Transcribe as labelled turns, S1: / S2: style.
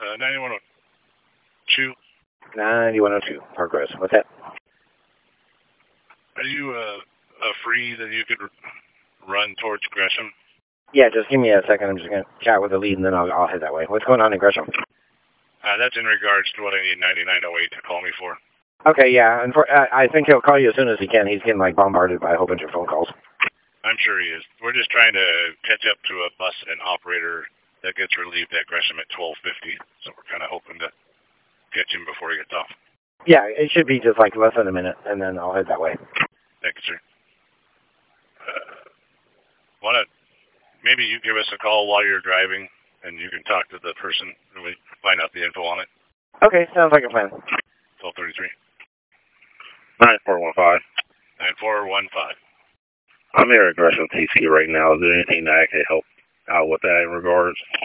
S1: 9102.
S2: 9102, Park Rose. What's that?
S1: Are you free that you could run towards Gresham?
S2: Yeah, just give me a second. I'm just going to chat with the lead, and then I'll head that way. What's going on in Gresham?
S1: That's in regards to what I need 9908 to call me for.
S2: Okay, yeah. I think he'll call you as soon as he can. He's getting, bombarded by a whole bunch of phone calls.
S1: I'm sure he is. We're just trying to catch up to a bus and operator that gets relieved at Gresham at 12:50. So we're kind of hoping to catch him before he gets off.
S2: Yeah, it should be just less than a minute, and then I'll head that way.
S1: Thank you, sir. Maybe you give us a call while you're driving, and you can talk to the person and we find out the info on it.
S2: Okay, sounds like a plan.
S1: 1233.
S3: 9415.
S1: 9415.
S3: I'm here at Gresham TC right now. Is there anything that I can help out with that in regards?